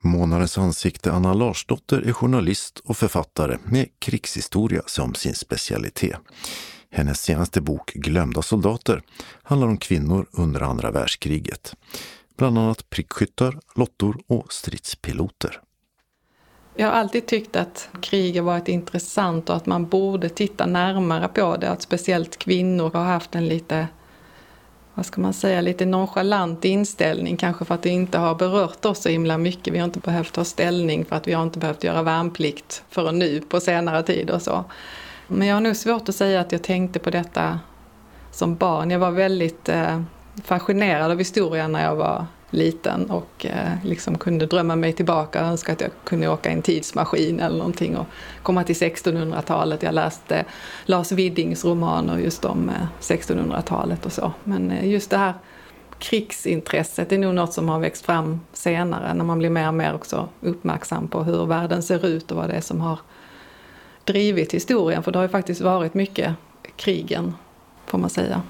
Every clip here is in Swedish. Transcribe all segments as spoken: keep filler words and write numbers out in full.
Månadens ansikte Anna Larsdotter är journalist och författare med krigshistoria som sin specialitet. Hennes senaste bok Glömda soldater handlar om kvinnor under andra världskriget. Bland annat prickskyttar, lottor och stridspiloter. Jag har alltid tyckt att krig har varit intressant och att man borde titta närmare på det. Att speciellt kvinnor har haft en lite, vad ska man säga, lite nonchalant inställning. Kanske för att det inte har berört oss så himla mycket. Vi har inte behövt ta ställning för att vi har inte behövt göra värnplikt förrän nu på senare tid och så. Men jag har nog svårt att säga att jag tänkte på detta som barn. Jag var väldigt eh, fascinerad av historien när jag var liten och eh, liksom kunde drömma mig tillbaka och önska att jag kunde åka i en tidsmaskin eller någonting och komma till sextonhundratalet. Jag läste Lars Widdings romaner just om eh, sextonhundratalet och så. Men eh, just det här krigsintresset är nog något som har växt fram senare när man blir mer och mer också uppmärksam på hur världen ser ut och vad det är som har drivit historien. För det har ju faktiskt varit mycket krigen, får man säga.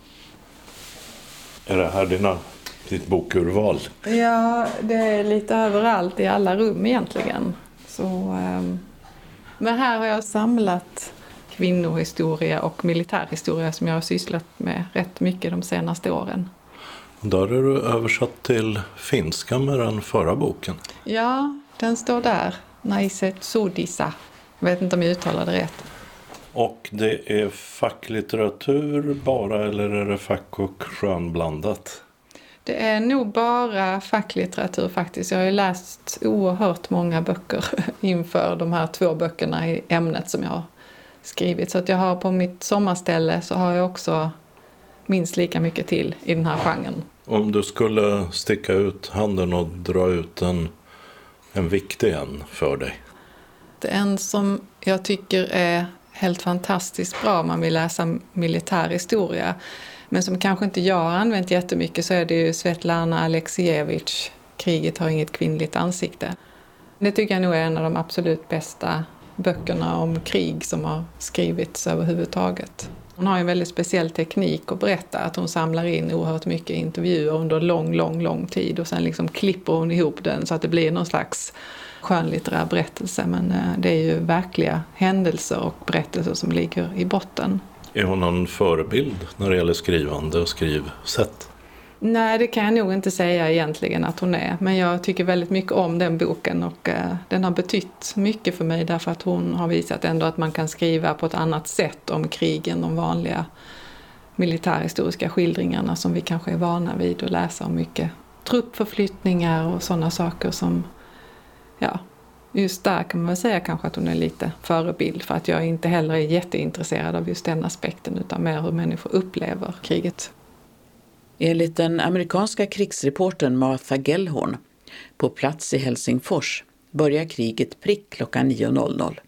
Är det här dina, ditt bokurval? Ja, det är lite överallt i alla rum egentligen. Så, um, men här har jag samlat kvinnohistoria och militärhistoria som jag har sysslat med rätt mycket de senaste åren. Där är du översatt till finska med den förra boken. Ja, den står där. Naiset Sodisa. Jag vet inte om jag uttalar det rätt. Och det är facklitteratur bara, eller är det fack och skönblandat? Det är nog bara facklitteratur faktiskt. Jag har ju läst oerhört många böcker inför de här två böckerna i ämnet som jag har skrivit. Så att jag har på mitt sommarställe så har jag också minst lika mycket till i den här genren. Om du skulle sticka ut handen och dra ut en, en viktig en för dig? En som jag tycker är helt fantastiskt bra om man vill läsa militärhistoria, men som kanske inte jag har använt jättemycket, så är det ju Svetlana Aleksijevitj, Kriget har inget kvinnligt ansikte. Det tycker jag nog är en av de absolut bästa böckerna om krig som har skrivits överhuvudtaget. Hon har en väldigt speciell teknik att berätta, att hon samlar in oerhört mycket intervjuer under lång, lång, lång tid och sen liksom klipper hon ihop den så att det blir någon slags skönlitterär berättelse. Men det är ju verkliga händelser och berättelser som ligger i botten. Är hon någon förebild när det gäller skrivande och skrivsätt? Nej, det kan jag nog inte säga egentligen att hon är. Men jag tycker väldigt mycket om den boken och eh, den har betytt mycket för mig därför att hon har visat ändå att man kan skriva på ett annat sätt om krigen, de vanliga militärhistoriska skildringarna som vi kanske är vana vid att läsa om mycket truppförflyttningar och sådana saker som, ja, just där kan man väl säga kanske att hon är lite förebild för att jag inte heller är jätteintresserad av just den aspekten utan mer hur människor upplever kriget. Enligt den amerikanska krigsreportern Martha Gellhorn på plats i Helsingfors börjar kriget prick klockan nio noll noll.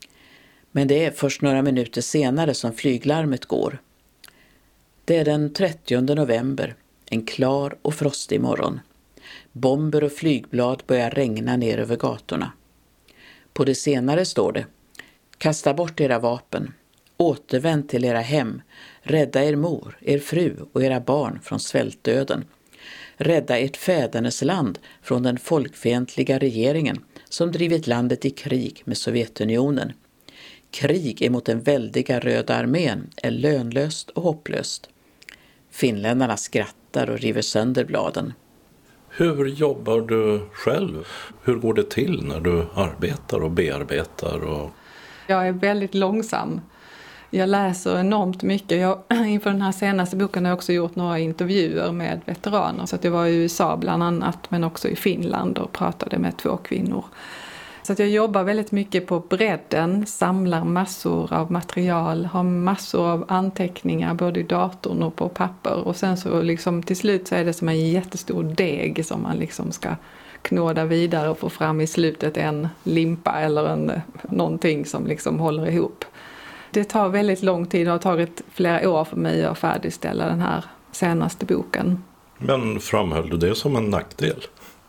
Men det är först några minuter senare som flyglarmet går. Det är den trettionde november, en klar och frostig morgon. Bomber och flygblad börjar regna ner över gatorna. På det senare står det: kasta bort era vapen, återvänd till era hem, rädda er mor, er fru och era barn från svältdöden. Rädda ert fädernesland från den folkfientliga regeringen som drivit landet i krig med Sovjetunionen. Krig emot den väldiga röda armén är lönlöst och hopplöst. Finländarna skrattar och river sönder bladen. Hur jobbar du själv? Hur går det till när du arbetar och bearbetar? Och... Jag är väldigt långsam. Jag läser enormt mycket. Jag, inför den här senaste boken har jag också gjort några intervjuer med veteraner. Så att jag var i U S A bland annat, men också i Finland och pratade med två kvinnor. Så att jag jobbar väldigt mycket på bredden, samlar massor av material, har massor av anteckningar både i datorn och på papper. Och sen så liksom till slut så är det som en jättestor deg som man liksom ska knåda vidare och få fram i slutet en limpa eller en, någonting som liksom håller ihop. Det tar väldigt lång tid och har tagit flera år för mig att färdigställa den här senaste boken. Men framhöll du det som en nackdel?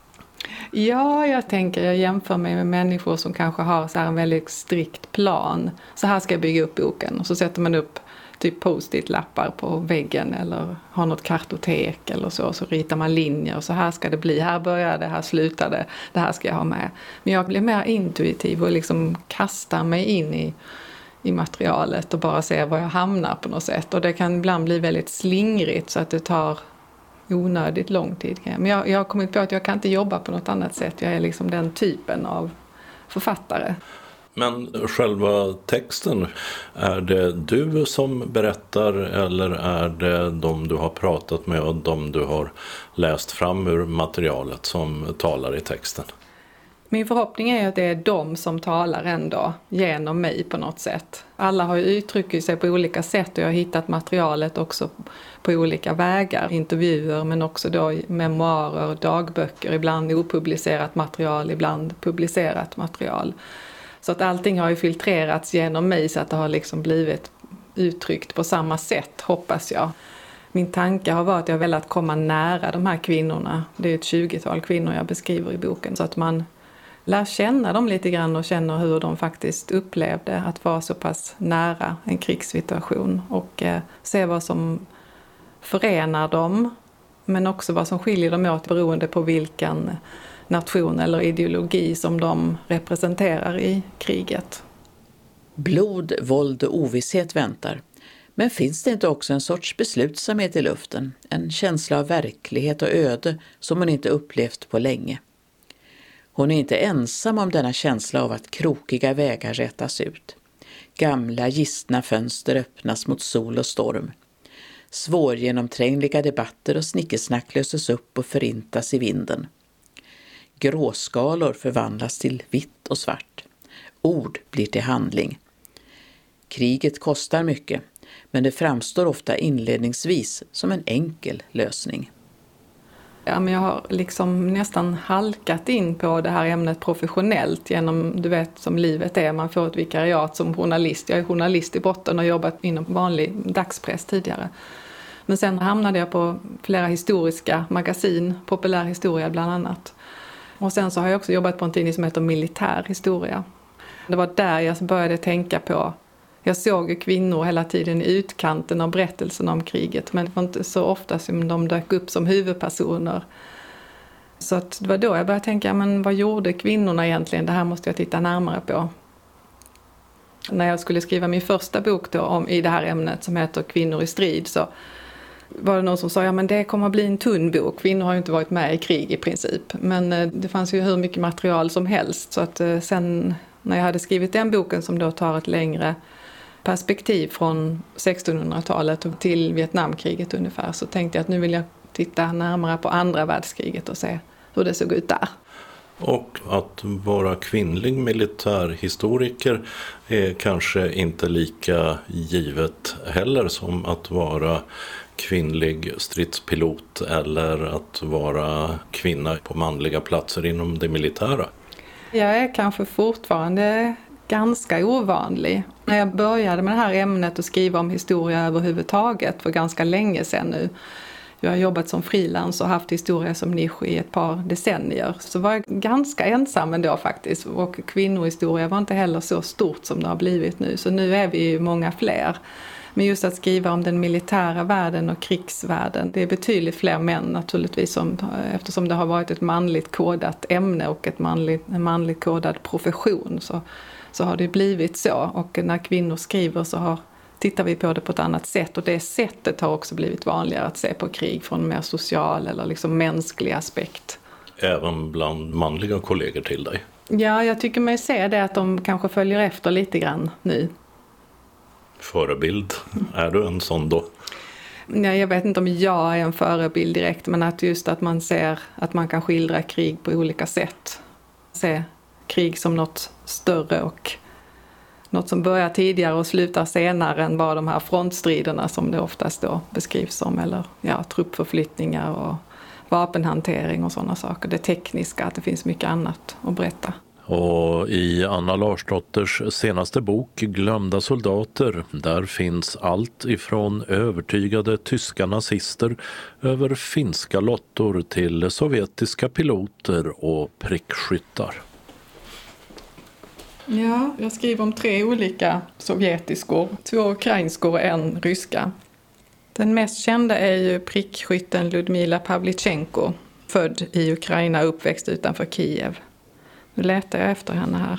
Ja, jag tänker, jag jämför mig med människor som kanske har så här en väldigt strikt plan. Så här ska jag bygga upp boken. Och så sätter man upp typ post-it-lappar på väggen eller har något kartotek eller så. Så ritar man linjer och så här ska det bli. Här börjar det, här slutar det. Det här ska jag ha med. Men jag blir mer intuitiv och liksom kastar mig in i, i materialet och bara ser var jag hamnar på något sätt. Och det kan ibland bli väldigt slingrigt så att det tar onödigt lång tid. Men jag, jag har kommit på att jag kan inte jobba på något annat sätt. Jag är liksom den typen av författare. Men själva texten, är det du som berättar eller är det de du har pratat med och de du har läst fram ur materialet som talar i texten? Min förhoppning är att det är de som talar ändå genom mig på något sätt. Alla har ju uttryckt sig på olika sätt och jag har hittat materialet också på olika vägar. Intervjuer men också då memoarer, dagböcker, ibland opublicerat material, ibland publicerat material. Så att allting har ju filtrerats genom mig så att det har liksom blivit uttryckt på samma sätt, hoppas jag. Min tanke har varit att jag velat komma nära de här kvinnorna. Det är ett tjugotal kvinnor jag beskriver i boken. Så att man lär känna dem lite grann och känner hur de faktiskt upplevde att vara så pass nära en krigssituation. Och eh, se vad som förenar dem men också vad som skiljer dem åt beroende på vilken nation eller ideologi som de representerar i kriget. Blod, våld och ovisshet väntar. Men finns det inte också en sorts beslutsamhet i luften? En känsla av verklighet och öde som hon inte upplevt på länge. Hon är inte ensam om denna känsla av att krokiga vägar rätas ut. Gamla gistna fönster öppnas mot sol och storm. Svårgenomträngliga debatter och snickesnack löses upp och förintas i vinden. Gråskalor förvandlas till vitt och svart. Ord blir till handling. Kriget kostar mycket, men det framstår ofta inledningsvis som en enkel lösning. Ja, men jag har liksom nästan halkat in på det här ämnet professionellt genom, du vet, som livet är. Man får ett vikariat som journalist. Jag är journalist i botten och har jobbat inom vanlig dagspress tidigare. Men sen hamnade jag på flera historiska magasin, populär historia bland annat. Och sen så har jag också jobbat på en tidning som heter Militär historia. Det var där jag började tänka på. Jag såg ju kvinnor hela tiden i utkanten av berättelsen om kriget. Men det var inte så ofta som de dök upp som huvudpersoner. Så att det var då jag började tänka, men vad gjorde kvinnorna egentligen? Det här måste jag titta närmare på. När jag skulle skriva min första bok då om, i det här ämnet som heter Kvinnor i strid, så var det någon som sa, ja men det kommer att bli en tunn bok. Kvinnor har ju inte varit med i krig i princip. Men det fanns ju hur mycket material som helst. Så att sen när jag hade skrivit den boken som då tar ett längre perspektiv från sextonhundratalet till Vietnamkriget ungefär, så tänkte jag att nu vill jag titta närmare på andra världskriget och se hur det såg ut där. Och att vara kvinnlig militärhistoriker är kanske inte lika givet heller som att vara kvinnlig stridspilot eller att vara kvinna på manliga platser inom det militära. Jag är kanske fortfarande ganska ovanlig. När jag började med det här ämnet och skriva om historia överhuvudtaget för ganska länge sedan nu. Jag har jobbat som frilans och haft historia som nisch i ett par decennier. Så var jag ganska ensam ändå faktiskt. Och kvinnohistoria var inte heller så stort som det har blivit nu. Så nu är vi ju många fler. Men just att skriva om den militära världen och krigsvärlden, det är betydligt fler män naturligtvis, som, eftersom det har varit ett manligt kodat ämne och ett manligt, en manligt kodad profession, så, så har det blivit så. Och när kvinnor skriver så har, tittar vi på det på ett annat sätt, och det sättet har också blivit vanligare att se på krig från en mer social eller liksom mänsklig aspekt. Även bland manliga kollegor till dig? Ja, jag tycker mig se det att de kanske följer efter lite grann nu. Förebild, är du en sån då? Ja, jag vet inte om jag är en förebild direkt, men att just att man ser att man kan skildra krig på olika sätt. Se krig som något större och något som börjar tidigare och slutar senare än bara de här frontstriderna som det oftast då beskrivs som, eller ja, truppförflyttningar och vapenhantering och sådana saker. Det tekniska, att det finns mycket annat att berätta. Och i Anna Larsdotters senaste bok Glömda soldater, där finns allt ifrån övertygade tyska nazister över finska lottor till sovjetiska piloter och prickskyttar. Ja, jag skriver om tre olika sovjetiskor. Två ukrainskor och en ryska. Den mest kända är ju prickskytten Ludmila Pavlichenko, född i Ukraina, uppväxt utanför Kiev. Nu letar jag efter henne här.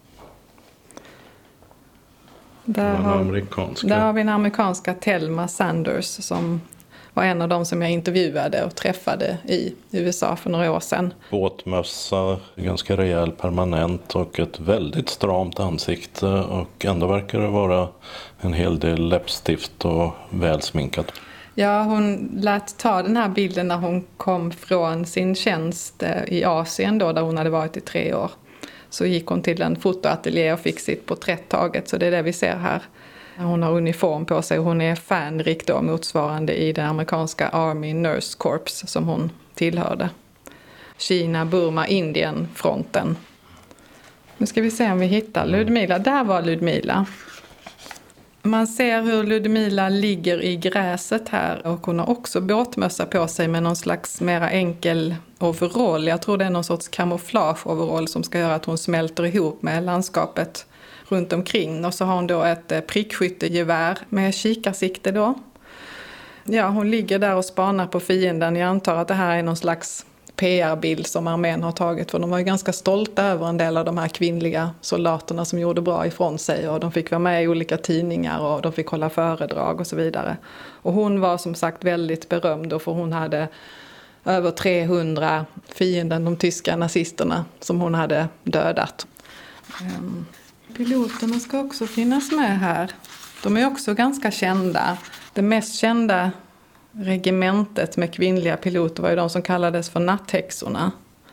Där har, amerikanska. där har vi en amerikanska Thelma Sanders som var en av dem som jag intervjuade och träffade i U S A för några år sedan. Båtmössa, ganska rejäl permanent och ett väldigt stramt ansikte, och ändå verkar det vara en hel del läppstift och välsminkat. Ja, hon lät ta den här bilden när hon kom från sin tjänst i Asien då, där hon hade varit i tre år. Så gick hon till en fotoateljé och fick sitt porträtt taget, så det är det vi ser här. Hon har uniform på sig och hon är fanrik då, motsvarande i det amerikanska Army Nurse Corps som hon tillhörde. Kina, Burma, Indien fronten. Nu ska vi se om vi hittar Ludmila. Där var Ludmila. Man ser hur Ludmila ligger i gräset här, och hon har också båtmössa på sig med någon slags mera enkel overall. Jag tror det är någon sorts kamouflage-overall som ska göra att hon smälter ihop med landskapet runt omkring. Och så har hon då ett prickskyttegevär med kikarsikte då. Ja, hon ligger där och spanar på fienden. Jag antar att det här är någon slags P R-bild som armén har tagit, för de var ju ganska stolta över en del av de här kvinnliga soldaterna som gjorde bra ifrån sig, och de fick vara med i olika tidningar och de fick hålla föredrag och så vidare. Och hon var som sagt väldigt berömd då, för hon hade över trehundra fienden, de tyska nazisterna, som hon hade dödat. Um, piloterna ska också finnas med här. De är också ganska kända. Det mest kända regementet med kvinnliga piloter var ju de som kallades för natthäxorna.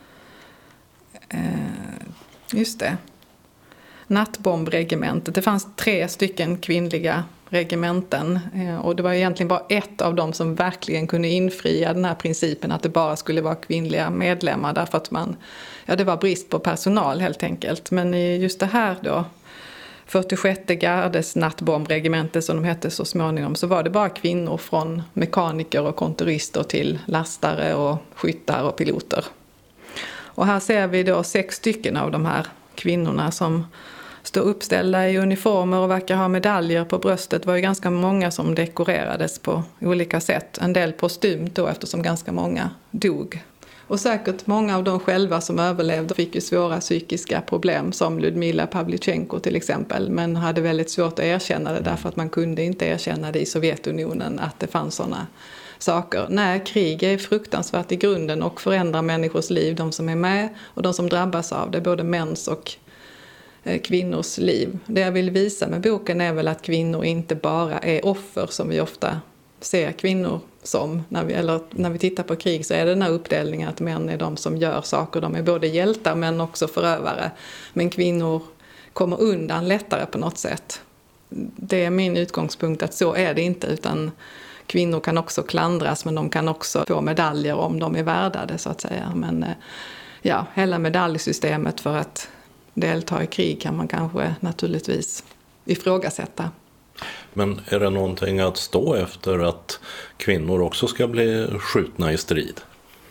Eh, just det. Nattbombregementet. Det fanns tre stycken kvinnliga regementen. Eh, och det var egentligen bara ett av dem som verkligen kunde infria den här principen att det bara skulle vara kvinnliga medlemmar. Därför att man, ja, det var brist på personal helt enkelt. Men i just det här då, fyrtiosjätte gardes nattbombregemente som de hette så småningom, så var det bara kvinnor från mekaniker och kontorister till lastare och skyttar och piloter. Och här ser vi då sex stycken av de här kvinnorna som står uppställda i uniformer och verkar ha medaljer på bröstet. Det var ju ganska många som dekorerades på olika sätt. En del postumt då, eftersom ganska många dog. Och säkert många av dem själva som överlevde fick ju svåra psykiska problem, som Ludmila Pavlichenko till exempel, men hade väldigt svårt att erkänna det därför att man kunde inte erkänna det i Sovjetunionen att det fanns sådana saker. Nej, krig är fruktansvärt i grunden och förändrar människors liv, de som är med och de som drabbas av det, både mäns och kvinnors liv. Det jag vill visa med boken är väl att kvinnor inte bara är offer som vi ofta ser kvinnor som. När vi, eller när vi tittar på krig så är det den här uppdelningen att män är de som gör saker. De är både hjältar men också förövare. Men kvinnor kommer undan lättare på något sätt. Det är min utgångspunkt att så är det inte, utan kvinnor kan också klandras, men de kan också få medaljer om de är värda det, så att säga. Men ja, hela medaljsystemet för att delta i krig kan man kanske naturligtvis ifrågasätta. Men är det någonting att stå efter att kvinnor också ska bli skjutna i strid?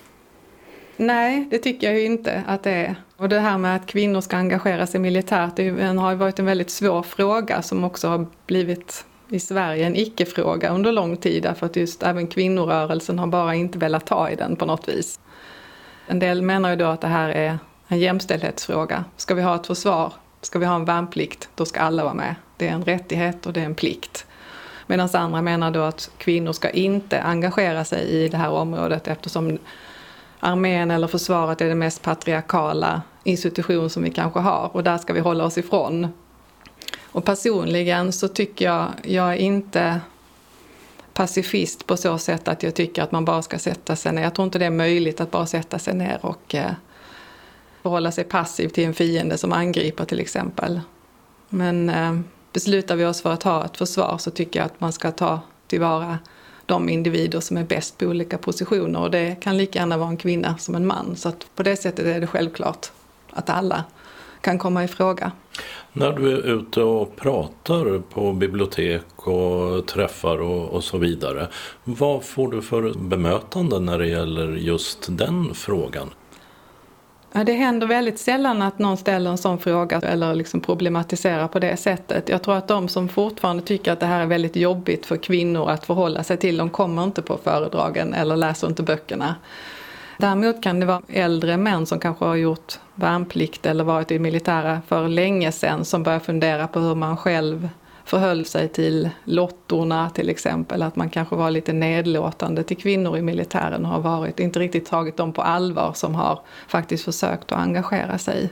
Nej, det tycker jag ju inte att det är. Och det här med att kvinnor ska engagera sig militärt, det har ju varit en väldigt svår fråga som också har blivit i Sverige en icke-fråga under lång tid. Därför att just även kvinnorörelsen har bara inte velat ta i den på något vis. En del menar ju då att det här är en jämställdhetsfråga. Ska vi ha ett försvar? Ska vi ha en värnplikt? Då ska alla vara med. Det är en rättighet och det är en plikt. Medan andra menar då att kvinnor ska inte engagera sig i det här området, eftersom armén eller försvaret är den mest patriarkala institution som vi kanske har. Och där ska vi hålla oss ifrån. Och personligen så tycker jag, jag är inte pacifist på så sätt att jag tycker att man bara ska sätta sig ner. Jag tror inte det är möjligt att bara sätta sig ner och eh, förhålla sig passiv till en fiende som angriper till exempel. Men eh, beslutar vi oss för att ha ett försvar så tycker jag att man ska ta tillvara de individer som är bäst på olika positioner. Och det kan lika gärna vara en kvinna som en man. Så att på det sättet är det självklart att alla kan komma i fråga. När du är ute och pratar på bibliotek och träffar och, och så vidare, vad får du för bemötande när det gäller just den frågan? Ja, det händer väldigt sällan att någon ställer en sån fråga eller liksom problematiserar på det sättet. Jag tror att de som fortfarande tycker att det här är väldigt jobbigt för kvinnor att förhålla sig till, de kommer inte på föredragen eller läser inte böckerna. Däremot kan det vara äldre män som kanske har gjort värnplikt eller varit i militära för länge sedan som börjar fundera på hur man själv förhöll sig till lottorna till exempel. Att man kanske var lite nedlåtande till kvinnor i militären och har varit, inte riktigt tagit dem på allvar som har faktiskt försökt att engagera sig.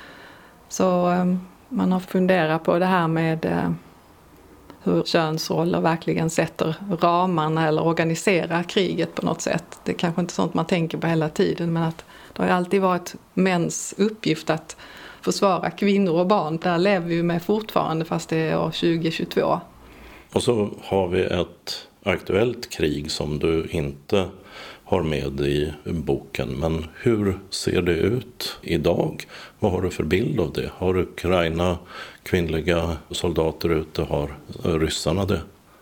Så um, man har funderat på det här med uh, hur könsroller verkligen sätter ramarna eller organiserar kriget på något sätt. Det är kanske inte sånt man tänker på hela tiden, men att det har alltid varit mäns uppgift att försvara kvinnor och barn. Där lever vi med fortfarande fast det är år tjugo tjugotvå. Och så har vi ett aktuellt krig som du inte har med i boken. Men hur ser det ut idag? Vad har du för bild av det? Har Ukraina kvinnliga soldater ute? Har ryssarna det?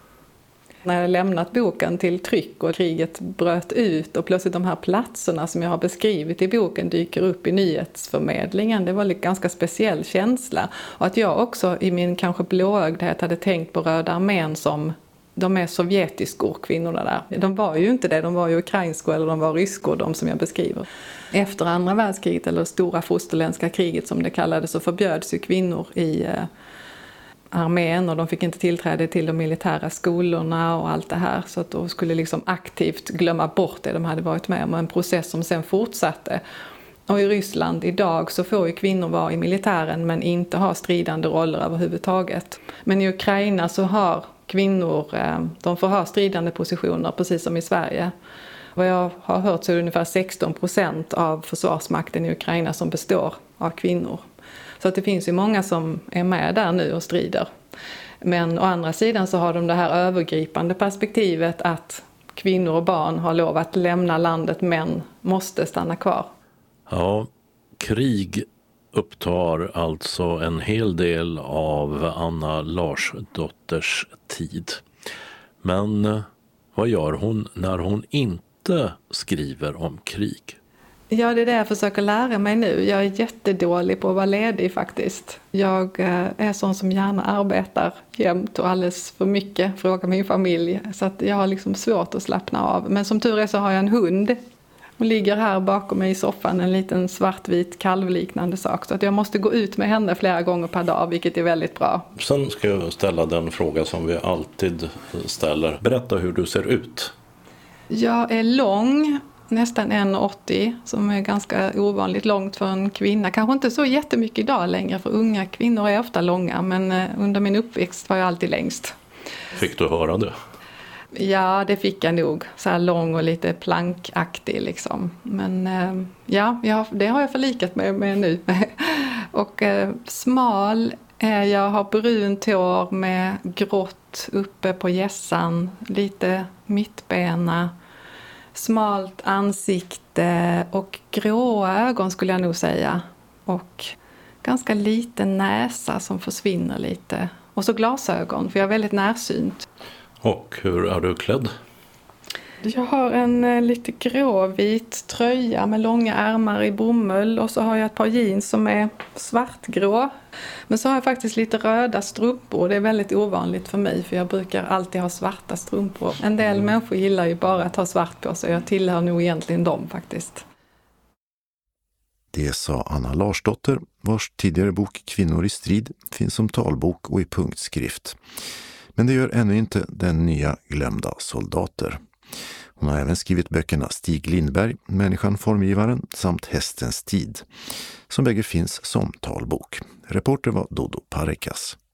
När jag lämnat boken till tryck och kriget bröt ut och plötsligt de här platserna som jag har beskrivit i boken dyker upp i nyhetsförmedlingen. Det var en ganska speciell känsla. Och att jag också i min kanske blåögdhet hade tänkt på Röda armén som de är sovjetiskor, kvinnorna där. De var ju inte det, de var ju ukrainskor eller de var ryskor, de som jag beskriver. Efter andra världskriget, eller stora fosterländska kriget som det kallades, så förbjöds ju kvinnor i eh, armén och de fick inte tillträde till de militära skolorna och allt det här. Så att de skulle liksom aktivt glömma bort det de hade varit med om, en process som sen fortsatte. Och i Ryssland idag så får ju kvinnor vara i militären men inte ha stridande roller överhuvudtaget. Men i Ukraina så har kvinnor, de får ha stridande positioner precis som i Sverige. Vad jag har hört så är det ungefär sexton procent av försvarsmakten i Ukraina som består av kvinnor. Så att det finns ju många som är med där nu och strider. Men å andra sidan så har de det här övergripande perspektivet att kvinnor och barn har lov att lämna landet men måste stanna kvar. Ja, krig upptar alltså en hel del av Anna Larsdotters tid. Men vad gör hon när hon inte skriver om krig? Ja, det är det jag försöker lära mig nu. Jag är jättedålig på att vara ledig faktiskt. Jag är sån som gärna arbetar jämt och alldeles för mycket, frågar min familj. Så att jag har liksom svårt att slappna av. Men som tur är så har jag en hund. Hon ligger här bakom mig i soffan, en liten svartvit kalvliknande sak. Så att jag måste gå ut med henne flera gånger per dag, vilket är väldigt bra. Sen ska jag ställa den fråga som vi alltid ställer. Berätta hur du ser ut. Jag är lång, nästan en komma åttio, som är ganska ovanligt långt för en kvinna. Kanske inte så jättemycket idag längre, för unga kvinnor är ofta långa. Men under min uppväxt var jag alltid längst. Fick du höra det? Ja, det fick jag nog. Så här lång och lite plankaktig liksom. Men ja, ja det har jag förlikat mig med nu. Och eh, smal är jag, har brunt hår med grått uppe på hjässan. Lite mittbena. Smalt ansikte och gråa ögon skulle jag nog säga. Och ganska liten näsa som försvinner lite. Och så glasögon, för jag är väldigt närsynt. Och hur är du klädd? Jag har en lite gråvit tröja med långa ärmar i bomull. Och så har jag ett par jeans som är svartgrå. Men så har jag faktiskt lite röda strumpor. Det är väldigt ovanligt för mig, för jag brukar alltid ha svarta strumpor. En del människor gillar ju bara att ha svart på sig. Jag tillhör nog egentligen dem faktiskt. Det sa Anna Larsdotter, vars tidigare bok Kvinnor i strid finns som talbok och i punktskrift. Men det gör ännu inte den nya Glömda soldater. Hon har även skrivit böckerna Stig Lindberg, Människan formgivaren samt Hästens tid, som bägge finns som talbok. Reporter var Dodo Parekas.